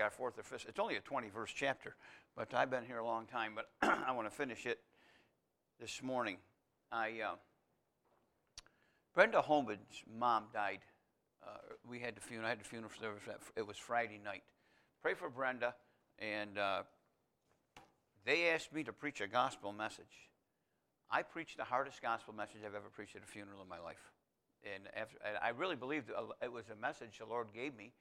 our fourth or fifth. It's only a 20-verse chapter, but I've been here a long time. But I want to finish it this morning. Brenda Holman's mom died. We had the funeral. I had the funeral service. It was Friday night. Pray for Brenda, and they asked me to preach a gospel message. I preached the hardest gospel message I've ever preached at a funeral in my life. And I really believed it was a message the Lord gave me.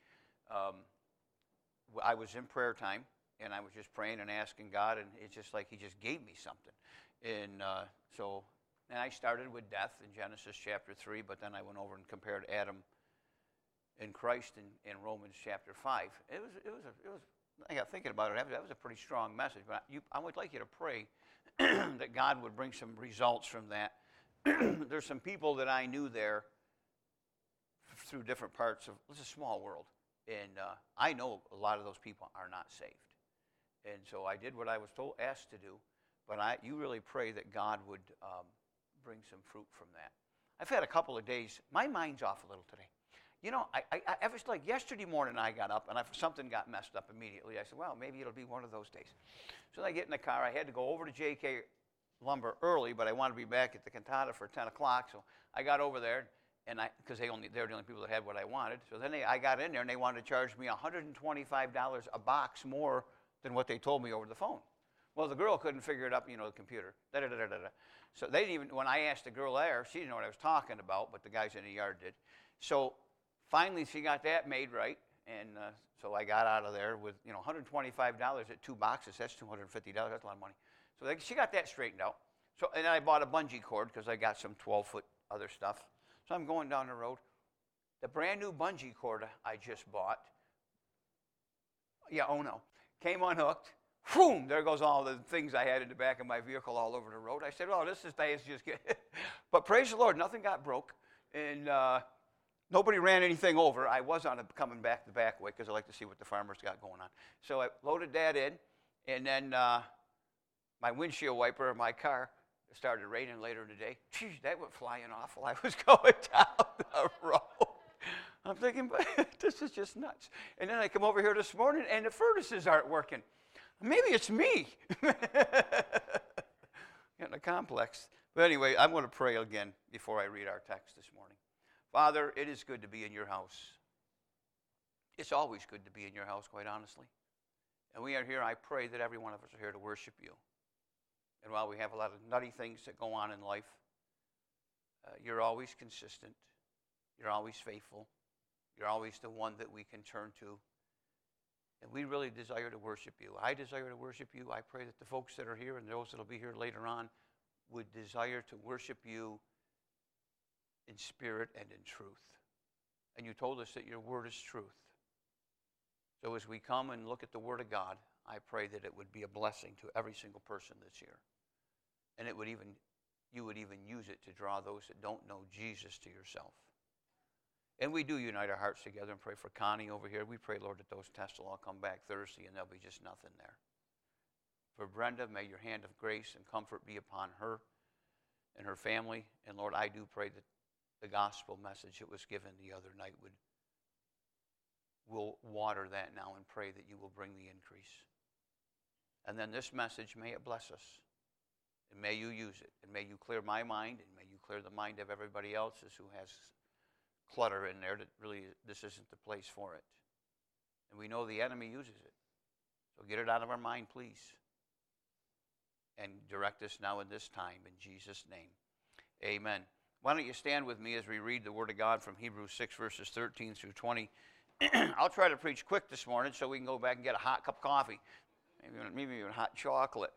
I was in prayer time, and I was just praying and asking God, and it's just like he just gave me something. And and I started with death in Genesis chapter 3, but then I went over and compared Adam and Christ in Romans chapter 5. It was. I got thinking about it. That was a pretty strong message. But I would like you to pray that God would bring some results from that. There's some people that I knew there through different parts of. It's a small world, and I know a lot of those people are not saved. And so I did what I was asked to do. But you really pray that God would bring some fruit from that. I've had a couple of days. My mind's off a little today. You know, I was like yesterday morning I got up and something got messed up immediately. I said, well, maybe it'll be one of those days. So I get in the car. I had to go over to J.K. Lumber early, but I wanted to be back at the cantata for 10 o'clock. So I got over there, and because they're the only people that had what I wanted. So then I got in there, and they wanted to charge me $125 a box more than what they told me over the phone. Well, the girl couldn't figure it up, the computer. So they didn't even, when I asked the girl there, she didn't know what I was talking about, but the guys in the yard did. So finally she got that made right, and so I got out of there with, $125 at 2 boxes. That's $250. That's a lot of money. So she got that straightened out. So, and then I bought a bungee cord because I got some 12-foot other stuff. So I'm going down the road. The brand new bungee cord I just bought, came unhooked. Boom! There goes all the things I had in the back of my vehicle all over the road. I said, this is just good. But praise the Lord, nothing got broke. And nobody ran anything over. I was coming back the back way because I like to see what the farmers got going on. So I loaded that in. And then my windshield wiper of my car started raining later in the day. Geez, that went flying off while I was going down the road. I'm thinking, this is just nuts. And then I come over here this morning, and the furnaces aren't working. Maybe it's me. Getting a complex. But anyway, I'm going to pray again before I read our text this morning. Father, it is good to be in your house. It's always good to be in your house, quite honestly. And we are here, I pray that every one of us are here to worship you. And while we have a lot of nutty things that go on in life, you're always consistent. You're always faithful. You're always the one that we can turn to. And we really desire to worship you. I desire to worship you. I pray that the folks that are here and those that will be here later on would desire to worship you in spirit and in truth. And you told us that your word is truth. So as we come and look at the word of God, I pray that it would be a blessing to every single person that's here. And you would even use it to draw those that don't know Jesus to yourself. And we do unite our hearts together and pray for Connie over here. We pray, Lord, that those tests will all come back Thursday and there'll be just nothing there. For Brenda, may your hand of grace and comfort be upon her and her family. And Lord, I do pray that the gospel message that was given the other night will water that now and pray that you will bring the increase. And then this message, may it bless us. And may you use it. And may you clear my mind and may you clear the mind of everybody else's who has clutter in there that really this isn't the place for it. And we know the enemy uses it. So get it out of our mind, please. And direct us now in this time in Jesus' name. Amen. Why don't you stand with me as we read the Word of God from Hebrews 6, verses 13 through 20. I'll try to preach quick this morning so we can go back and get a hot cup of coffee. Maybe even hot chocolate.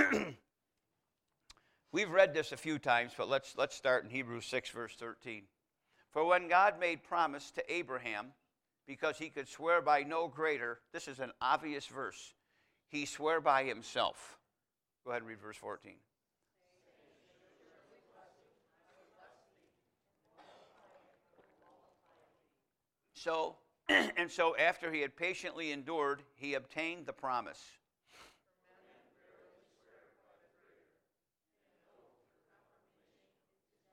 We've read this a few times, but let's start in Hebrews 6, verse 13. For when God made promise to Abraham, because he could swear by no greater, this is an obvious verse, he swore by himself. Go ahead and read verse 14. So after he had patiently endured, he obtained the promise.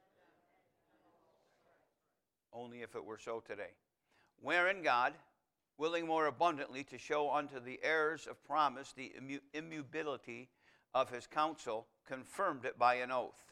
Only if it were so today. Wherein God, willing more abundantly to show unto the heirs of promise the immutability of his counsel, confirmed it by an oath.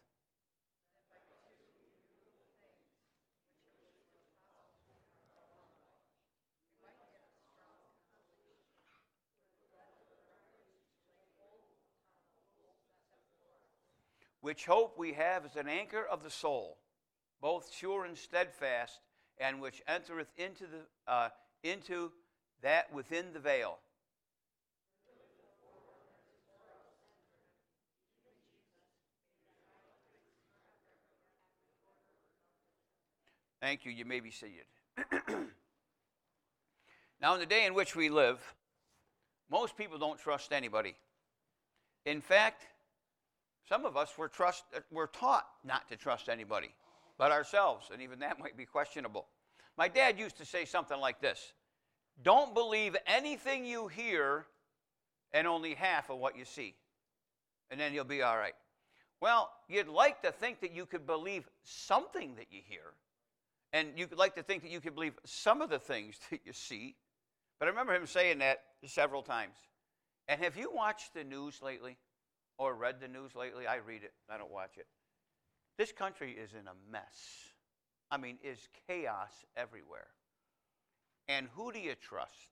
Which hope we have as an anchor of the soul, both sure and steadfast, and which entereth into that within the veil. Thank you. You may be seated. Now, in the day in which we live, most people don't trust anybody. In fact, some of us were taught not to trust anybody but ourselves, and even that might be questionable. My dad used to say something like this: don't believe anything you hear and only half of what you see, and then you'll be all right. Well, you'd like to think that you could believe something that you hear, and you'd like to think that you could believe some of the things that you see, but I remember him saying that several times. And have you watched the news lately? Or read the news lately? I read it. I don't watch it. This country is in a mess. I mean, is chaos everywhere. And who do you trust?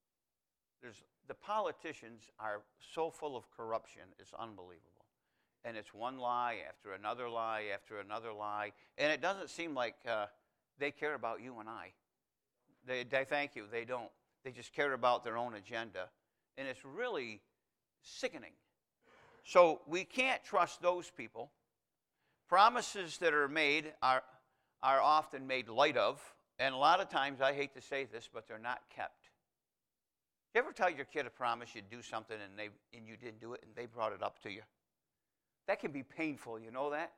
The politicians are so full of corruption, it's unbelievable. And it's one lie after another lie after another lie. And it doesn't seem like they care about you and I. They thank you. They don't. They just care about their own agenda. And it's really sickening. So we can't trust those people. Promises that are made are often made light of, and a lot of times, I hate to say this, but they're not kept. You ever tell your kid a promise you'd do something and you didn't do it, and they brought it up to you? That can be painful, you know that?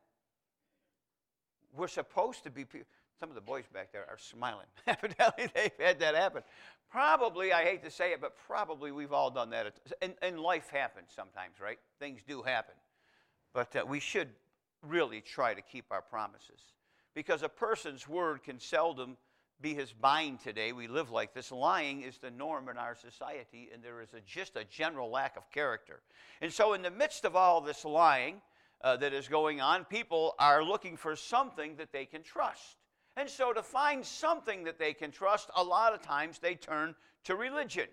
We're supposed to be, some of the boys back there are smiling. Evidently, they've had that happen. Probably, I hate to say it, but probably we've all done that. And life happens sometimes, right? Things do happen. But we should really try to keep our promises. Because a person's word can seldom be his bond today. We live like this. Lying is the norm in our society, and there is just a general lack of character. And so in the midst of all this lying that is going on, people are looking for something that they can trust. And so to find something that they can trust, a lot of times they turn to religion.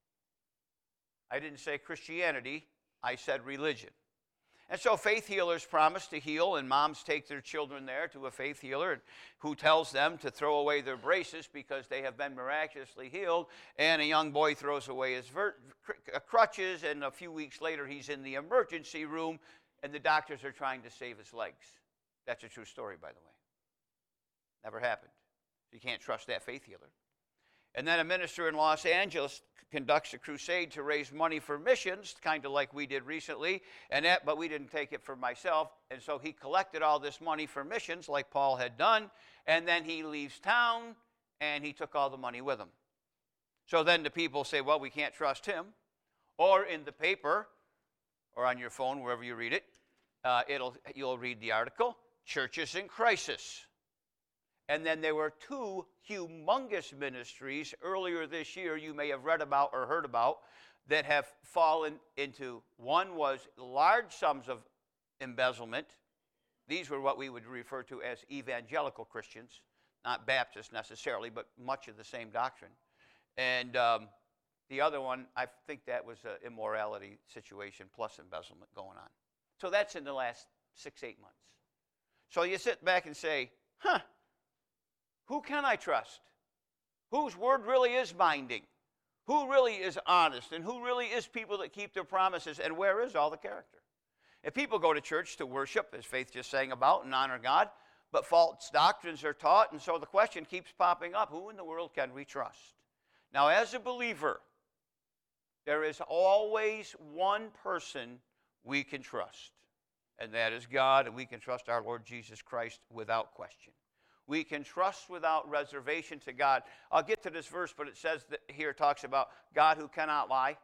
I didn't say Christianity, I said religion. And so faith healers promise to heal, and moms take their children there to a faith healer who tells them to throw away their braces because they have been miraculously healed, and a young boy throws away his crutches, and a few weeks later he's in the emergency room, and the doctors are trying to save his legs. That's a true story, by the way. Never happened. You can't trust that faith healer. And then a minister in Los Angeles conducts a crusade to raise money for missions, kind of like we did recently, but we didn't take it for myself. And so he collected all this money for missions like Paul had done, and then he leaves town, and he took all the money with him. So then the people say, well, we can't trust him. Or in the paper, or on your phone, wherever you read it, you'll read the article, Churches in Crisis. And then there were two humongous ministries earlier this year you may have read about or heard about that have fallen into. One was large sums of embezzlement. These were what we would refer to as evangelical Christians, not Baptists necessarily, but much of the same doctrine. And the other one, I think that was an immorality situation plus embezzlement going on. So that's in the last 6-8 months. So you sit back and say, who can I trust? Whose word really is binding? Who really is honest? And who really is people that keep their promises? And where is all the character? If people go to church to worship, as Faith just sang about, and honor God, but false doctrines are taught, and so the question keeps popping up, who in the world can we trust? Now, as a believer, there is always one person we can trust, and that is God, and we can trust our Lord Jesus Christ without question. We can trust without reservation to God. I'll get to this verse, but it says that here it talks about God who cannot lie.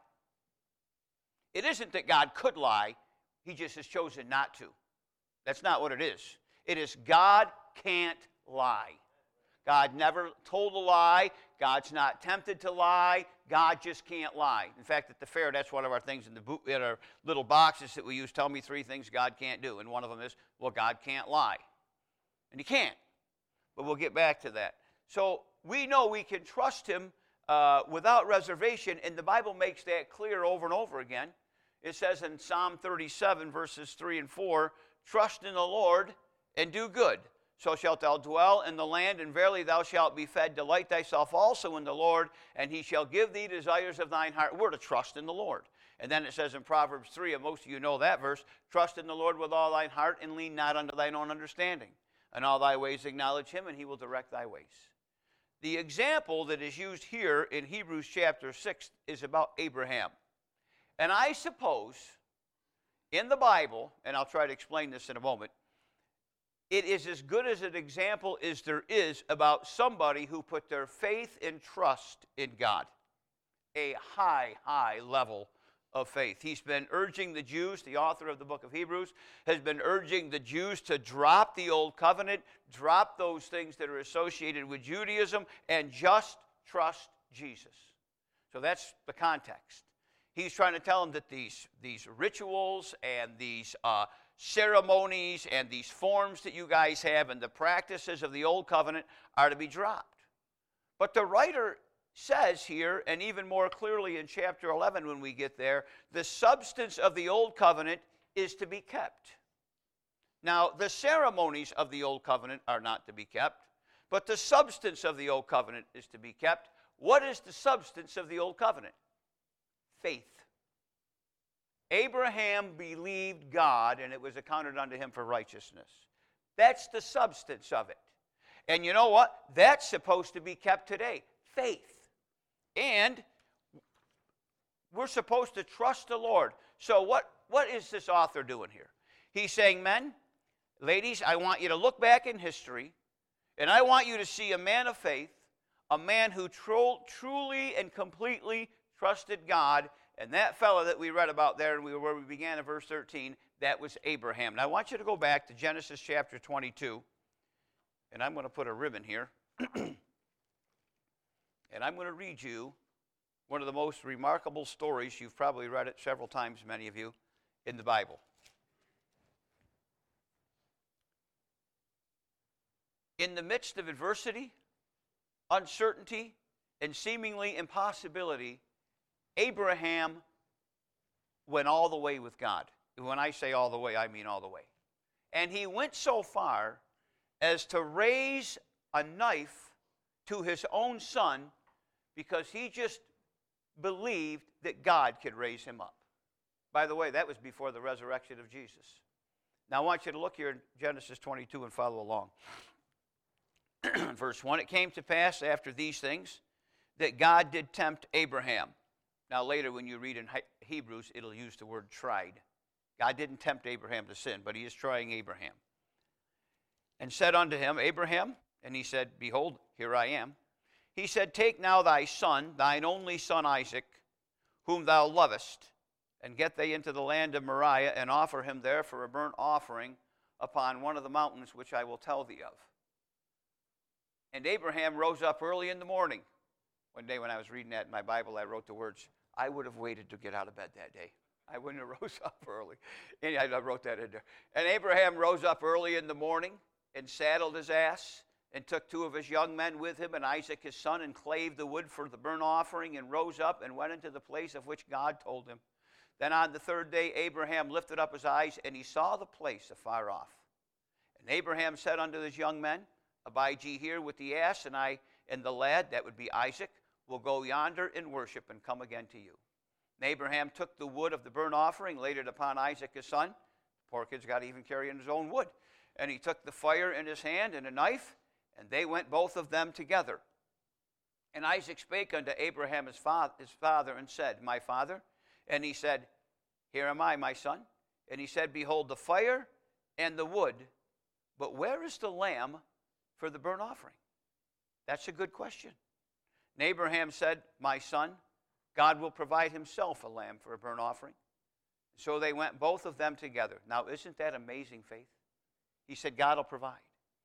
It isn't that God could lie. He just has chosen not to. That's not what it is. It is God can't lie. God never told a lie. God's not tempted to lie. God just can't lie. In fact, at the fair, that's one of our things in our little boxes that we use. Tell me 3 things God can't do. And one of them is, well, God can't lie. And he can't. But we'll get back to that. So we know we can trust him without reservation, and the Bible makes that clear over and over again. It says in Psalm 37, verses 3 and 4, trust in the Lord and do good. So shalt thou dwell in the land, and verily thou shalt be fed. Delight thyself also in the Lord, and he shall give thee desires of thine heart. We're to trust in the Lord. And then it says in Proverbs 3, and most of you know that verse, trust in the Lord with all thine heart, and lean not unto thine own understanding. In all thy ways acknowledge him, and he will direct thy ways. The example that is used here in Hebrews chapter 6 is about Abraham. And I suppose in the Bible, and I'll try to explain this in a moment, it is as good as an example as there is about somebody who put their faith and trust in God. A high, high level of faith. He's been urging the Jews, the author of the book of Hebrews, has been urging the Jews to drop the old covenant, drop those things that are associated with Judaism, and just trust Jesus. So that's the context. He's trying to tell them that these rituals and these ceremonies and these forms that you guys have and the practices of the old covenant are to be dropped. But the writer says here, and even more clearly in chapter 11 when we get there, the substance of the old covenant is to be kept. Now, the ceremonies of the old covenant are not to be kept, but the substance of the old covenant is to be kept. What is the substance of the old covenant? Faith. Abraham believed God, and it was accounted unto him for righteousness. That's the substance of it. And you know what? That's supposed to be kept today. Faith. And we're supposed to trust the Lord. So what is this author doing here? He's saying, men, ladies, I want you to look back in history, and I want you to see a man of faith, a man who truly and completely trusted God. And that fellow that we read about there, and where we began in verse 13, that was Abraham. Now I want you to go back to Genesis chapter 22, and I'm going to put a ribbon here. And I'm going to read you one of the most remarkable stories. You've probably read it several times, many of you, in the Bible. In the midst of adversity, uncertainty, and seemingly impossibility, Abraham went all the way with God. When I say all the way, I mean all the way. And he went so far as to raise a knife to his own son because he just believed that God could raise him up. By the way, that was before the resurrection of Jesus. Now I want you to look here in Genesis 22 and follow along. Verse 1, it came to pass after these things that God did tempt Abraham. Now later when you read in Hebrews, it'll use the word tried. God didn't tempt Abraham to sin, but he is trying Abraham. And said unto him, Abraham, and he said, behold, here I am. He said, take now thy son, thine only son Isaac, whom thou lovest, and get thee into the land of Moriah, and offer him there for a burnt offering upon one of the mountains which I will tell thee of. And Abraham rose up early in the morning. One day when I was reading that in my Bible, I wrote the words, I would have waited to get out of bed that day. I wouldn't have rose up early. And I wrote that in there. And Abraham rose up early in the morning and saddled his ass and took 2 of his young men with him and Isaac his son and clave the wood for the burnt offering and rose up and went into the place of which God told him. Then on the 3rd day Abraham lifted up his eyes and he saw the place afar off. And Abraham said unto his young men, abide ye here with the ass, and I and the lad, that would be Isaac, will go yonder and worship and come again to you. And Abraham took the wood of the burnt offering, laid it upon Isaac his son. The poor kid's got to even carry in his own wood. And he took the fire in his hand and a knife, and they went both of them together. And Isaac spake unto Abraham his father and said, my father? And he said, here am I, my son. And he said, behold, the fire and the wood, but where is the lamb for the burnt offering? That's a good question. And Abraham said, my son, God will provide himself a lamb for a burnt offering. So they went both of them together. Now, isn't that amazing faith? He said, God will provide.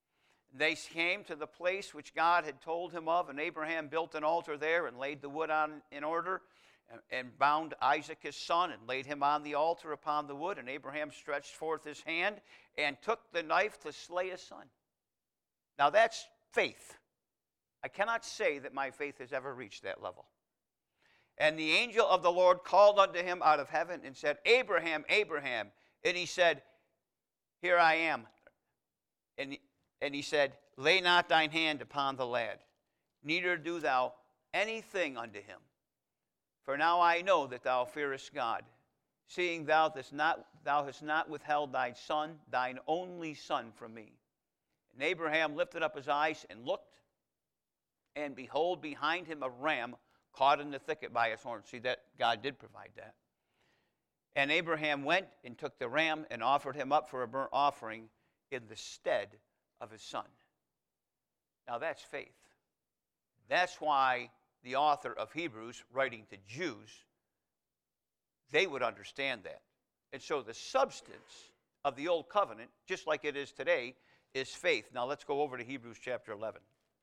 They came to the place which God had told him of, and Abraham built an altar there and laid the wood on in order, and bound Isaac his son and laid him on the altar upon the wood. And Abraham stretched forth his hand and took the knife to slay his son. Now that's faith. I cannot say that my faith has ever reached that level. And the angel of the Lord called unto him out of heaven and said, Abraham, Abraham. And he said, Here I am. And he said, Lay not thine hand upon the lad, neither do thou anything unto him. For now I know that thou fearest God, seeing thou hast not withheld thy son, thine only son, from me. And Abraham lifted up his eyes and looked, and behold, behind him a ram caught in the thicket by his horns. See, that God did provide that. And Abraham went and took the ram and offered him up for a burnt offering in the stead of his son. Now that's faith. That's why the author of Hebrews, writing to Jews, they would understand that. And so the substance of the old covenant, just like it is today, is faith. Now let's go over to Hebrews chapter 11.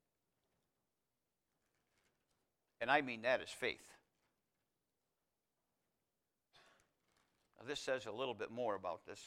And I mean that is faith. Now this says a little bit more about this.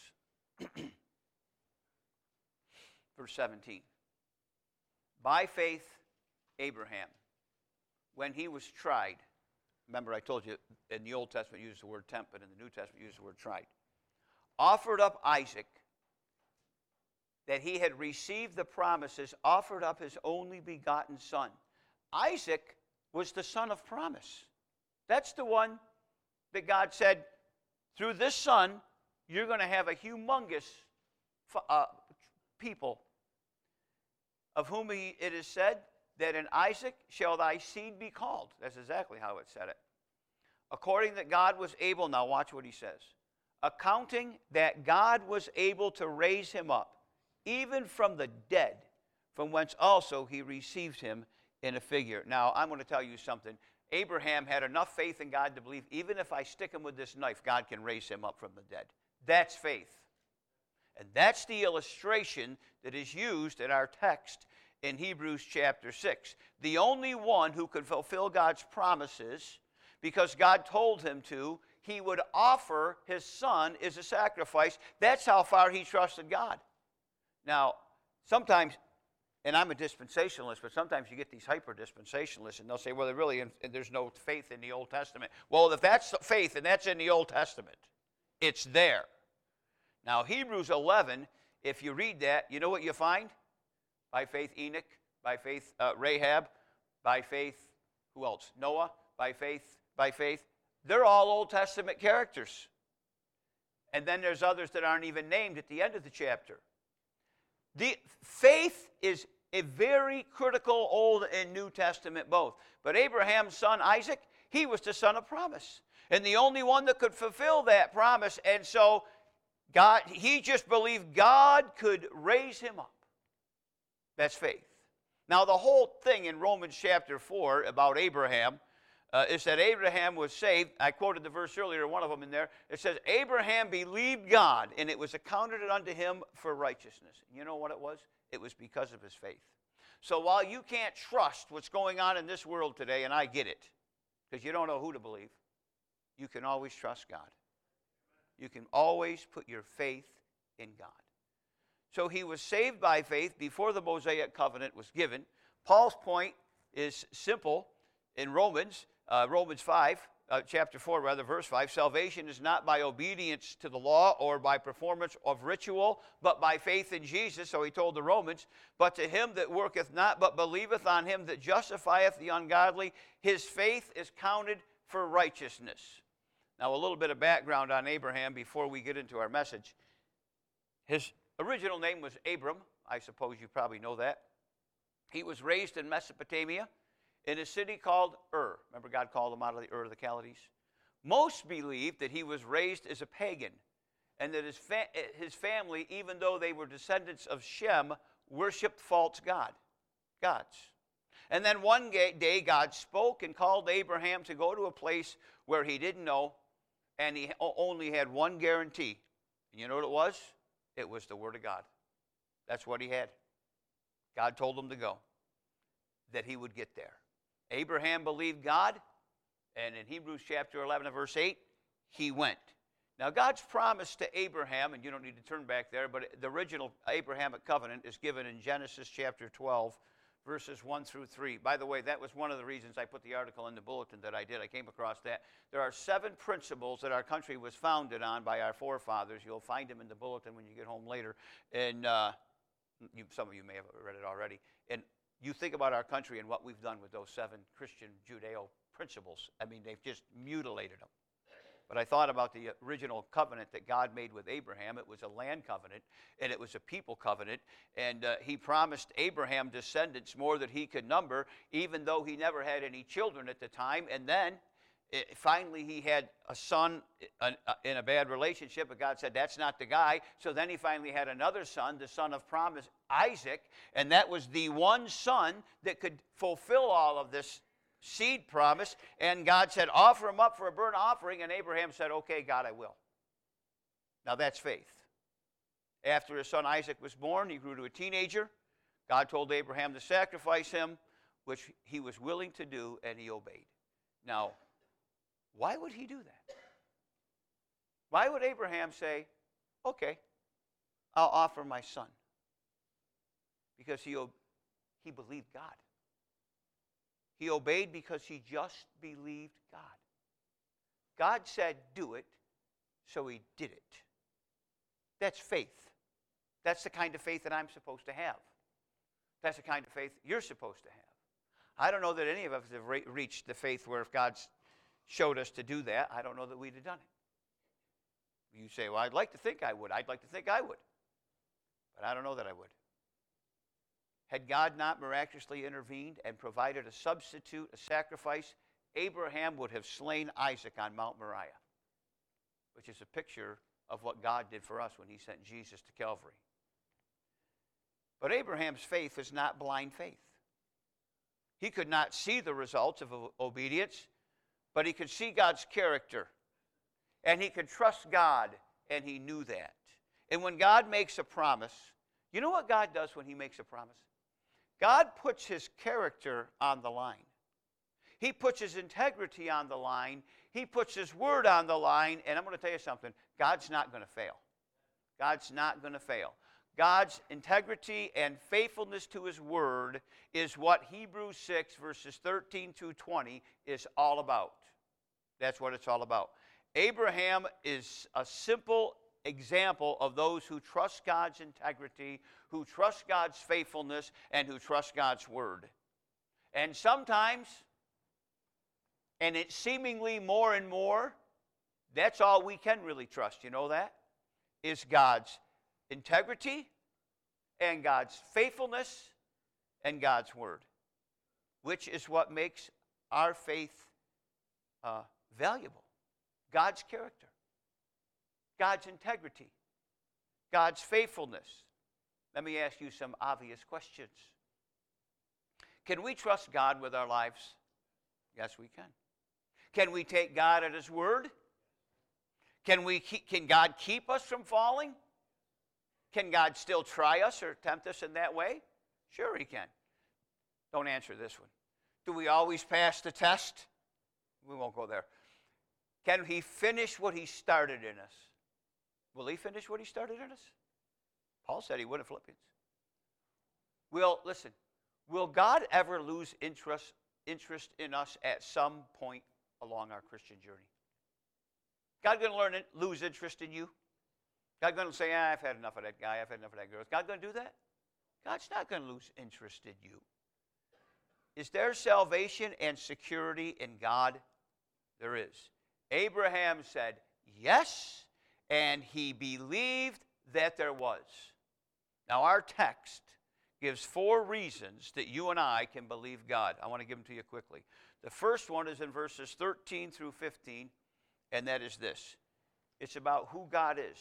Verse 17. By faith, Abraham, when he was tried, remember I told you in the Old Testament used the word tempt, but in the New Testament used the word tried, offered up Isaac, that he had received the promises, offered up his only begotten son. Isaac was the son of promise. That's the one that God said, through this son, you're going to have a humongous people, of whom it is said that in Isaac shall thy seed be called. That's exactly how it said it. According that God was able, now watch what he says, accounting that God was able to raise him up, even from the dead, from whence also he received him in a figure. Now, I'm going to tell you something. Abraham had enough faith in God to believe, even if I stick him with this knife, God can raise him up from the dead. That's faith. And that's the illustration that is used in our text in Hebrews chapter 6. The only one who could fulfill God's promises, because God told him to, he would offer his son as a sacrifice. That's how far he trusted God. Now, sometimes, and I'm a dispensationalist, but sometimes you get these hyper-dispensationalists, and they'll say, well, there's no faith in the Old Testament. Well, if that's faith, and that's in the Old Testament, it's there. Now, Hebrews 11, if you read that, you know what you find? By faith, Enoch. By faith, Rahab. By faith, who else? Noah. By faith. They're all Old Testament characters. And then there's others that aren't even named at the end of the chapter. The faith is a very critical Old and New Testament both. But Abraham's son Isaac, he was the son of promise. And the only one that could fulfill that promise. And so God, he just believed God could raise him up. That's faith. Now the whole thing in Romans chapter 4 about Abraham is that Abraham was saved. I quoted the verse earlier, one of them in there. It says, Abraham believed God, and it was accounted unto him for righteousness. You know what it was? It was because of his faith. So while you can't trust what's going on in this world today, and I get it, because you don't know who to believe, you can always trust God. You can always put your faith in God. So he was saved by faith before the Mosaic covenant was given. Paul's point is simple in Romans 5, chapter 4, rather, verse 5. Salvation is not by obedience to the law or by performance of ritual, but by faith in Jesus. So he told the Romans, but to him that worketh not, but believeth on him that justifieth the ungodly, his faith is counted for righteousness. Now, a little bit of background on Abraham before we get into our message. His original name was Abram. I suppose you probably know that. He was raised in Mesopotamia in a city called Ur. Remember, God called him out of the Ur of the Chaldees? Most believe that he was raised as a pagan and that his family, even though they were descendants of Shem, worshipped false gods. And then one day, God spoke and called Abraham to go to a place where he didn't know, and he only had one guarantee. And you know what it was? It was the Word of God. That's what he had. God told him to go, that he would get there. Abraham believed God, and in Hebrews chapter 11 and verse 8, he went. Now, God's promise to Abraham, and you don't need to turn back there, but the original Abrahamic covenant is given in Genesis chapter 12, verses 1 through 3. By the way, that was one of the reasons I put the article in the bulletin that I did. I came across that. There are 7 principles that our country was founded on by our forefathers. You'll find them in the bulletin when you get home later. And some of you may have read it already. And you think about our country and what we've done with those 7 Christian Judeo principles. I mean, they've just mutilated them. But I thought about the original covenant that God made with Abraham. It was a land covenant, and it was a people covenant. And he promised Abraham descendants more than he could number, even though he never had any children at the time. And then, finally, he had a son in a bad relationship, but God said, that's not the guy. So then he finally had another son, the son of promise, Isaac. And that was the one son that could fulfill all of this seed promise, and God said, offer him up for a burnt offering, and Abraham said, okay, God, I will. Now that's faith. After his son Isaac was born, he grew to a teenager. God told Abraham to sacrifice him, which he was willing to do, and he obeyed. Now, why would he do that? Why would Abraham say, okay, I'll offer my son? Because he believed God. He obeyed because he just believed God. God said, do it, so he did it. That's faith. That's the kind of faith that I'm supposed to have. That's the kind of faith you're supposed to have. I don't know that any of us have reached the faith where if God showed us to do that, I don't know that we'd have done it. You say, well, I'd like to think I would. I'd like to think I would. But I don't know that I would. Had God not miraculously intervened and provided a substitute, a sacrifice, Abraham would have slain Isaac on Mount Moriah, which is a picture of what God did for us when he sent Jesus to Calvary. But Abraham's faith is not blind faith. He could not see the results of obedience, but he could see God's character, and he could trust God, and he knew that. And when God makes a promise, you know what God does when he makes a promise? God puts his character on the line. He puts his integrity on the line. He puts his word on the line. And I'm going to tell you something. God's not going to fail. God's not going to fail. God's integrity and faithfulness to his word is what Hebrews 6, verses 13 through 20 is all about. That's what it's all about. Abraham is a simple example of those who trust God's integrity, who trust God's faithfulness, and who trust God's word. And sometimes, and it's seemingly more and more, that's all we can really trust, you know that? Is God's integrity and God's faithfulness and God's word, which is what makes our faith valuable. God's character, God's integrity, God's faithfulness. Let me ask you some obvious questions. Can we trust God with our lives? Yes, we can. Can we take God at his word? Can God keep us from falling? Can God still try us or tempt us in that way? Sure he can. Don't answer this one. Do we always pass the test? We won't go there. Can he finish what he started in us? Will he finish what he started in us? Paul said he would in Philippians. Will God ever lose interest in us at some point along our Christian journey? God going to lose interest in you? God going to say, I've had enough of that guy, I've had enough of that girl. Is God going to do that? God's not going to lose interest in you. Is there salvation and security in God? There is. Abraham said yes, and he believed that there was. Now our text gives 4 reasons that you and I can believe God. I want to give them to you quickly. The first one is in verses 13 through 15, and that is this. It's about who God is.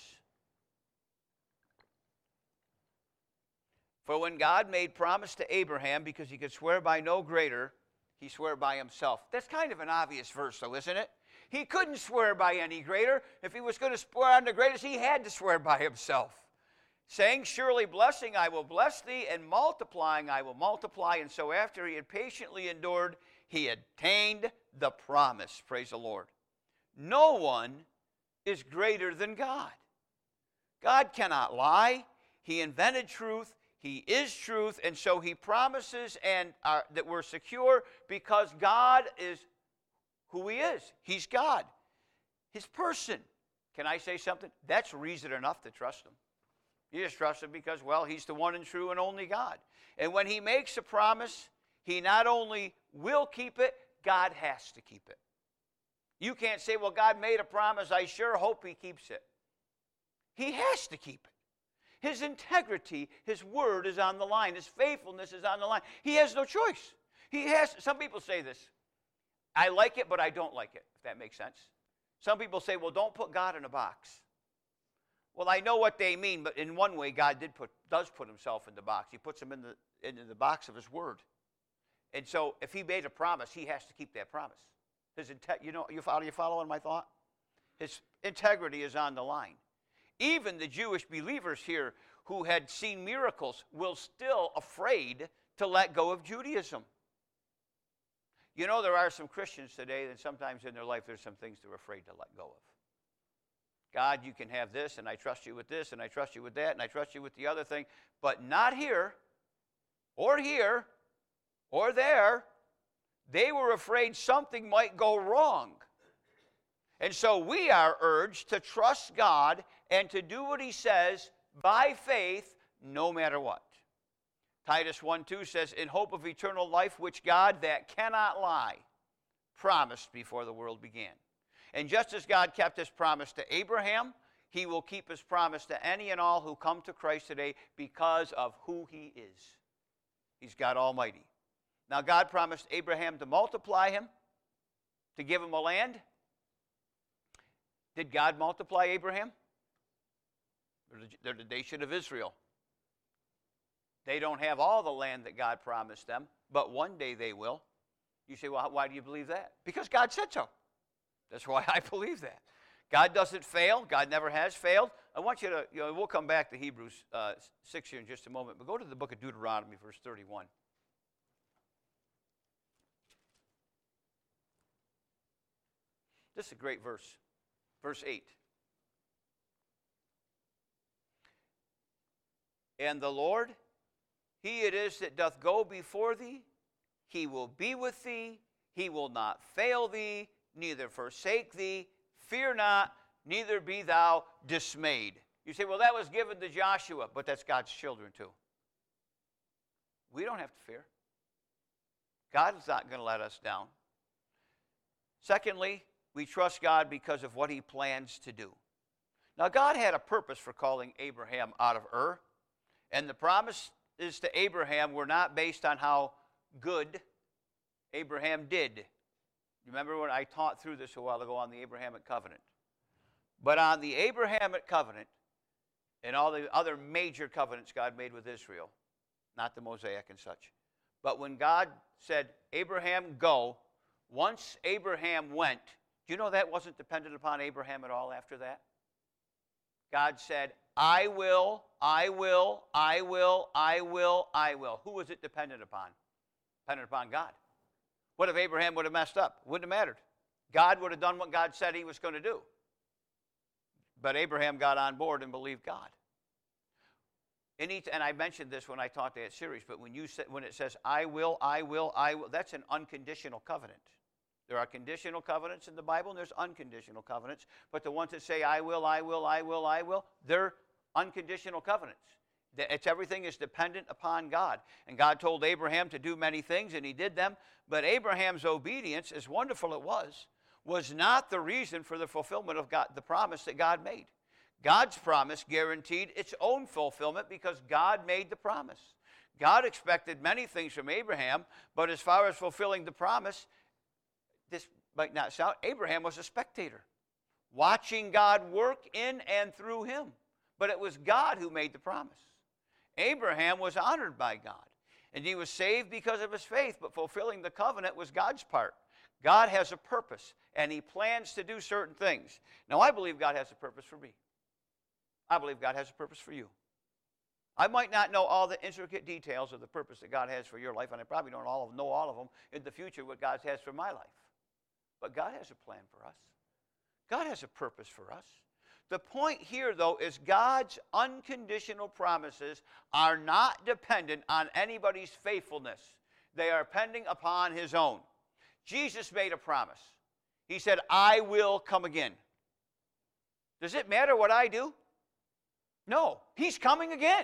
For when God made promise to Abraham, because he could swear by no greater, he swore by himself. That's kind of an obvious verse, though, isn't it? He couldn't swear by any greater. If he was going to swear on the greatest, he had to swear by himself. saying, surely blessing I will bless thee, and multiplying I will multiply. And so after he had patiently endured, he attained the promise. Praise the Lord. No one is greater than God. God cannot lie. He invented truth. He is truth. And so he promises that we're secure because God is who he is. He's God. His person. Can I say something? That's reason enough to trust him. You just trust him because, well, he's the one and true and only God. And when he makes a promise, he not only will keep it, God has to keep it. You can't say, well, God made a promise. I sure hope he keeps it. He has to keep it. His integrity, his word is on the line. His faithfulness is on the line. He has no choice. Some people say this, I like it, but I don't like it, if that makes sense. Some people say, well, don't put God in a box. Well, I know what they mean, but in one way, God does put himself in the box. He puts him in the box of his word. And so if he made a promise, he has to keep that promise. You following my thought? His integrity is on the line. Even the Jewish believers here who had seen miracles will still afraid to let go of Judaism. You know, there are some Christians today that sometimes in their life there's some things they're afraid to let go of. God, you can have this, and I trust you with this, and I trust you with that, and I trust you with the other thing, but not here, or there. They were afraid something might go wrong. And so we are urged to trust God and to do what he says by faith, no matter what. Titus 1:2 says, in hope of eternal life, which God, that cannot lie, promised before the world began. And just as God kept his promise to Abraham, he will keep his promise to any and all who come to Christ today because of who he is. He's God Almighty. Now, God promised Abraham to multiply him, to give him a land. Did God multiply Abraham? They're the nation of Israel. They don't have all the land that God promised them, but one day they will. You say, well, why do you believe that? Because God said so. That's why I believe that. God doesn't fail. God never has failed. I want you to, we'll come back to Hebrews 6 here in just a moment, but go to the book of Deuteronomy, verse 31. This is a great verse. Verse 8. And the Lord, he it is that doth go before thee. He will be with thee. He will not fail thee, neither forsake thee. Fear not, neither be thou dismayed. You say, well, that was given to Joshua, but that's God's children too. We don't have to fear. God's not going to let us down. Secondly, we trust God because of what he plans to do. Now, God had a purpose for calling Abraham out of Ur, and the promises to Abraham were not based on how good Abraham did. Remember when I taught through this a while ago on the Abrahamic covenant? But on the Abrahamic covenant and all the other major covenants God made with Israel, not the Mosaic and such, but when God said, Abraham, go, once Abraham went, do you know that wasn't dependent upon Abraham at all after that? God said, I will, I will, I will, I will, I will. Who was it dependent upon? Dependent upon God. What if Abraham would have messed up? Wouldn't have mattered. God would have done what God said he was going to do. But Abraham got on board and believed God. And I mentioned this when I taught that series, but when it says, I will, I will, I will, that's an unconditional covenant. There are conditional covenants in the Bible, and there's unconditional covenants. But the ones that say, I will, I will, I will, I will, they're unconditional covenants. Everything is dependent upon God. And God told Abraham to do many things, and he did them. But Abraham's obedience, as wonderful it was not the reason for the fulfillment of the promise that God made. God's promise guaranteed its own fulfillment because God made the promise. God expected many things from Abraham, but as far as fulfilling the promise, this might not sound, Abraham was a spectator, watching God work in and through him. But it was God who made the promise. Abraham was honored by God, and he was saved because of his faith, but fulfilling the covenant was God's part. God has a purpose, and he plans to do certain things. Now, I believe God has a purpose for me. I believe God has a purpose for you. I might not know all the intricate details of the purpose that God has for your life, and I probably don't know all of them in the future, what God has for my life. But God has a plan for us. God has a purpose for us. The point here, though, is God's unconditional promises are not dependent on anybody's faithfulness. They are depending upon his own. Jesus made a promise. He said, I will come again. Does it matter what I do? No, he's coming again.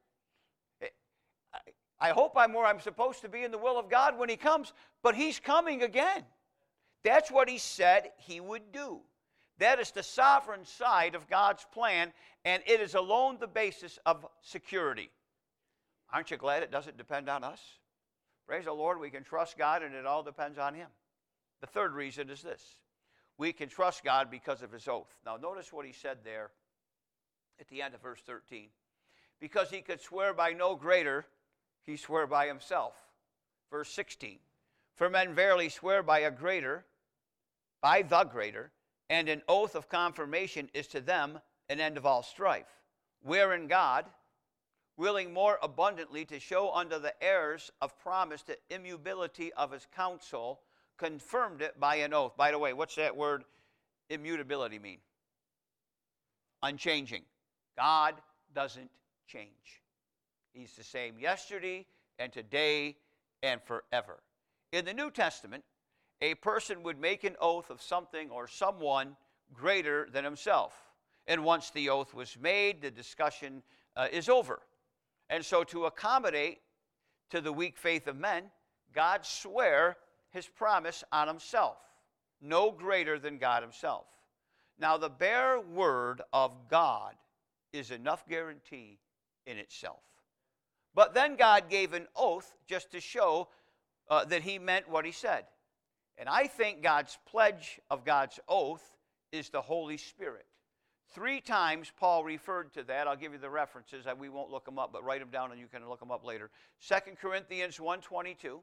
I hope I'm where I'm supposed to be in the will of God when he comes, but he's coming again. That's what he said he would do. That is the sovereign side of God's plan, and it is alone the basis of security. Aren't you glad it doesn't depend on us? Praise the Lord, we can trust God, and it all depends on him. The third reason is this. We can trust God because of his oath. Now, notice what he said there at the end of verse 13. Because he could swear by no greater, he swore by himself. Verse 16. For men verily swear by the greater, and an oath of confirmation is to them an end of all strife. Wherein God, willing more abundantly to show unto the heirs of promise the immutability of his counsel, confirmed it by an oath. By the way, what's that word immutability mean? Unchanging. God doesn't change. He's the same yesterday and today and forever. In the New Testament, a person would make an oath of something or someone greater than himself. And once the oath was made, the discussion is over. And so to accommodate to the weak faith of men, God swore his promise on himself, no greater than God himself. Now, the bare word of God is enough guarantee in itself. But then God gave an oath just to show that he meant what he said. And I think God's pledge of God's oath is the Holy Spirit. 3 times Paul referred to that. I'll give you the references. We won't look them up, but write them down and you can look them up later. 2 Corinthians 1:22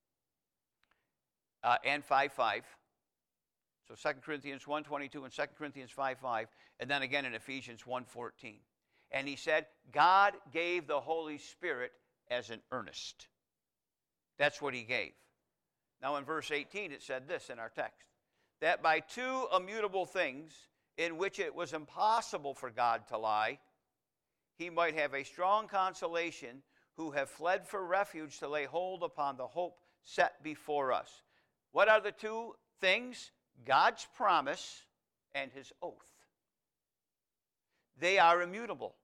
and 5:5. So 2 Corinthians 1:22 and 2 Corinthians 5:5, and then again in Ephesians 1:14. And he said, God gave the Holy Spirit as an earnest. That's what he gave. Now in verse 18 it said this in our text, that by 2 immutable things in which it was impossible for God to lie, he might have a strong consolation who have fled for refuge to lay hold upon the hope set before us. What are the 2 things? God's promise and his oath. They are immutable.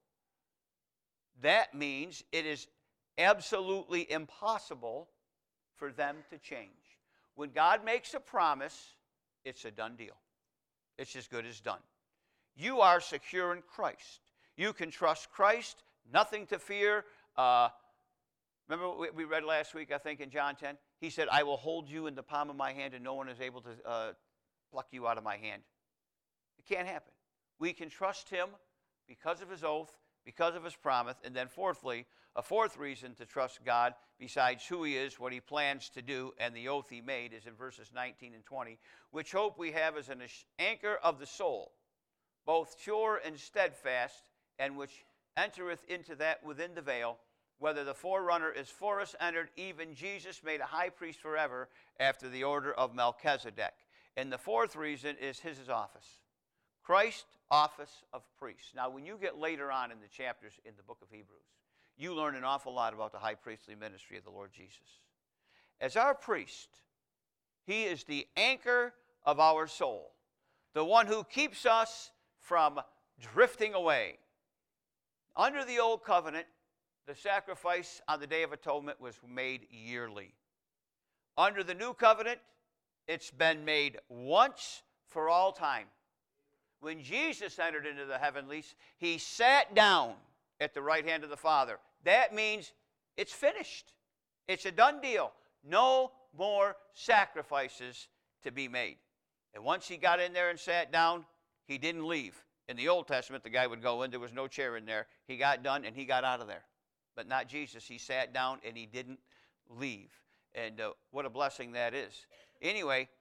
That means it is absolutely impossible for them to change. When God makes a promise, it's a done deal. It's as good as done. You are secure in Christ. You can trust Christ, nothing to fear. Remember what we read last week, I think, in John 10? He said, I will hold you in the palm of my hand, and no one is able to pluck you out of my hand. It can't happen. We can trust him because of his oath, because of his promise. And then fourthly, a fourth reason to trust God, besides who he is, what he plans to do, and the oath he made, is in verses 19 and 20, which hope we have as an anchor of the soul, both sure and steadfast, and which entereth into that within the veil, whether the forerunner is for us entered, even Jesus made a high priest forever after the order of Melchizedek. And the fourth reason is his office. Christ's office of priest. Now, when you get later on in the chapters in the book of Hebrews, you learn an awful lot about the high priestly ministry of the Lord Jesus. As our priest, he is the anchor of our soul, the one who keeps us from drifting away. Under the old covenant, the sacrifice on the Day of Atonement was made yearly. Under the new covenant, it's been made once for all time. When Jesus entered into the heavenlies, he sat down at the right hand of the Father. That means it's finished. It's a done deal. No more sacrifices to be made. And once he got in there and sat down, he didn't leave. In the Old Testament, the guy would go in, there was no chair in there. He got done and he got out of there. But not Jesus. He sat down and he didn't leave. And what a blessing that is. Anyway,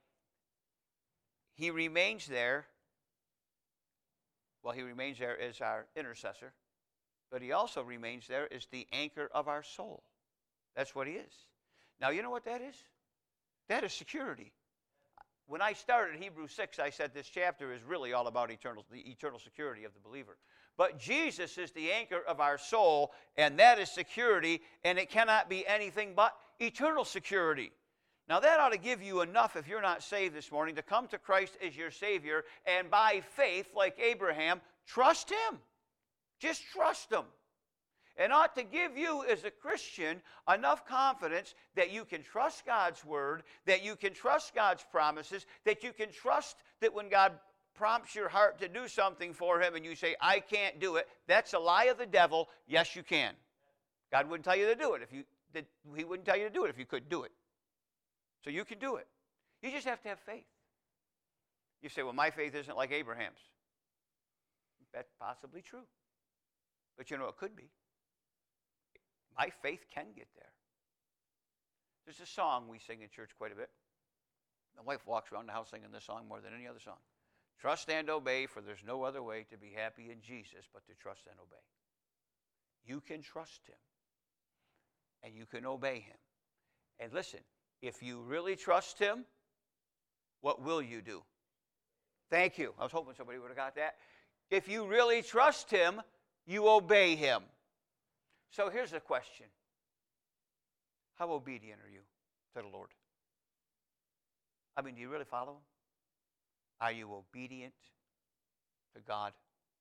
he remains there. Well, he remains there as our intercessor. but he also remains there as the anchor of our soul. That's what he is. Now, you know what that is? That is security. When I started Hebrews 6, I said this chapter is really all about the eternal security of the believer. But Jesus is the anchor of our soul, and that is security, and it cannot be anything but eternal security. Now, that ought to give you enough, if you're not saved this morning, to come to Christ as your Savior, and by faith, like Abraham, trust Him. Just trust Him. And ought to give you, as a Christian, enough confidence that you can trust God's Word, that you can trust God's promises, that you can trust that when God prompts your heart to do something for Him and you say, I can't do it, that's a lie of the devil. Yes, you can. God wouldn't tell you to do it. He wouldn't tell you to do it if you couldn't do it. So you can do it. You just have to have faith. You say, well, my faith isn't like Abraham's. That's possibly true. But you know, it could be. My faith can get there. There's a song we sing in church quite a bit. My wife walks around the house singing this song more than any other song. Trust and obey, for there's no other way to be happy in Jesus but to trust and obey. You can trust Him, and you can obey Him. And listen, if you really trust Him, what will you do? Thank you. I was hoping somebody would have got that. If you really trust Him, you obey Him. So here's the question. How obedient are you to the Lord? I mean, do you really follow Him? Are you obedient to God?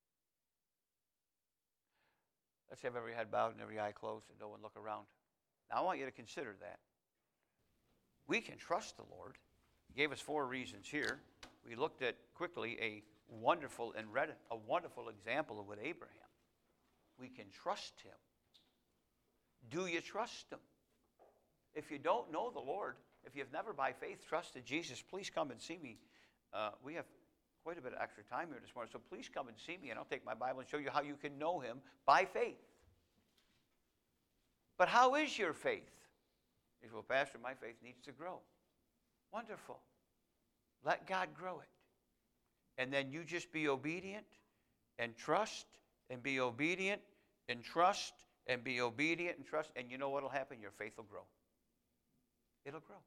Let's have every head bowed and every eye closed and no one look around. Now I want you to consider that. We can trust the Lord. He gave us 4 reasons here. We looked at quickly a wonderful example of what Abraham. We can trust Him. Do you trust Him? If you don't know the Lord, if you've never by faith trusted Jesus, please come and see me. We have quite a bit of extra time here this morning, so please come and see me, and I'll take my Bible and show you how you can know Him by faith. But how is your faith? He said, well, Pastor, my faith needs to grow. Wonderful. Let God grow it. And then you just be obedient and trust and be obedient and trust and be obedient and trust. And you know what will happen? Your faith will grow. It'll grow.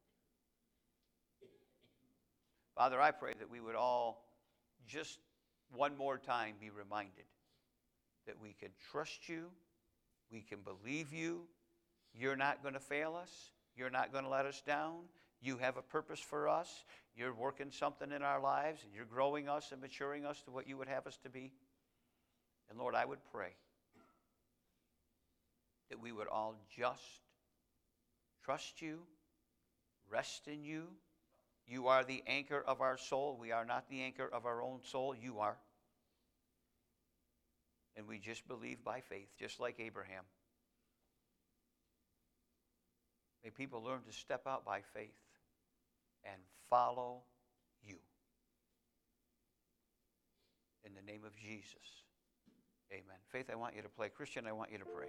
Father, I pray that we would all just one more time be reminded that we can trust You, we can believe You, You're not going to fail us, You're not going to let us down, You have a purpose for us, You're working something in our lives, and You're growing us and maturing us to what You would have us to be. And Lord, I would pray that we would all just trust You, rest in You. You are the anchor of our soul. We are not the anchor of our own soul. You are. And we just believe by faith, just like Abraham. May people learn to step out by faith and follow You. In the name of Jesus. Amen. Faith, I want you to play. Christian, I want you to pray.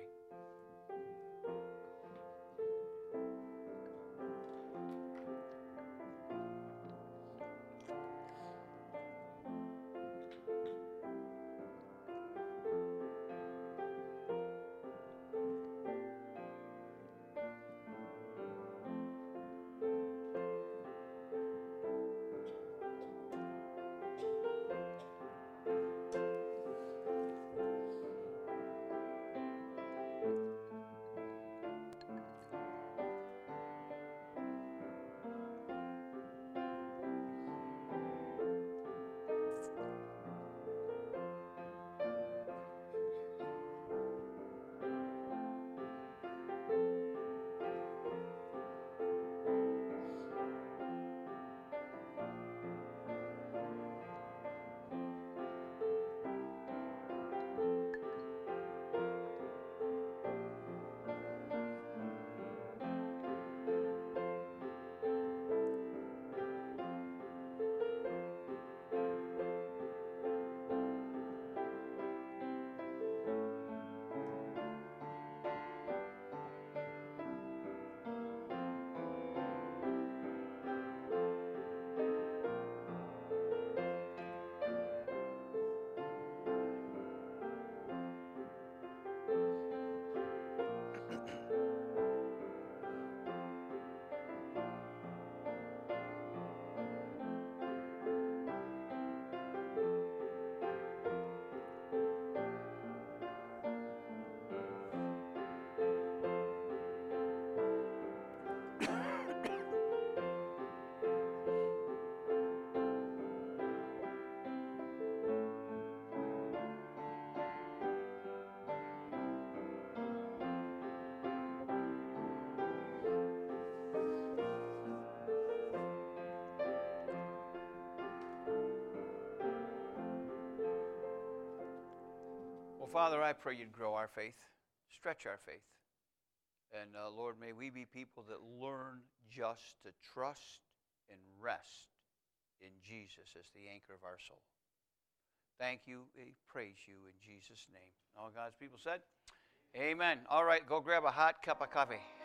Father, I pray you'd grow our faith, stretch our faith. And Lord, may we be people that learn just to trust and rest in Jesus as the anchor of our soul. Thank you. We praise you in Jesus' name. All God's people said, amen. All right, go grab a hot cup of coffee.